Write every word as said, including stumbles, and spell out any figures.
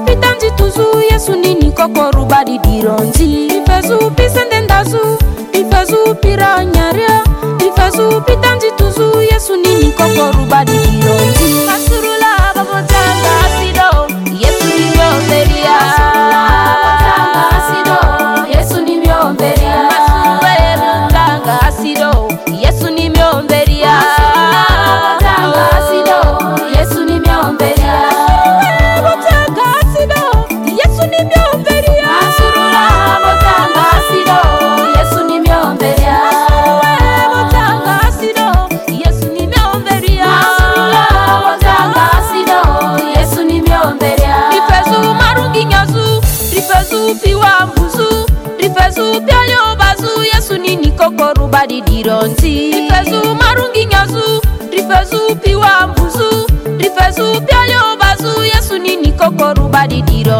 pitanzi tuzu Yesu nini kokoru badi dironzi. Difezu pisendendazu, difezu piranyaria, difezu pitanzi tuzu Yesu nini kokoru badi dironzi. Masurula babotanga asido, Yesu ni miomberia. Masurula babotanga asido, Yesu ni miomberia. Masurula babotanga asido, Yesu ni miomberia. Masurula babotanga asido, Yesu ni miomberia. Kokoru badi dironzi. Rifezu marungi nyazu, rifezu piwa mbuzu, rifezu piayo bazu Yesu nini kokoru badi dironzi.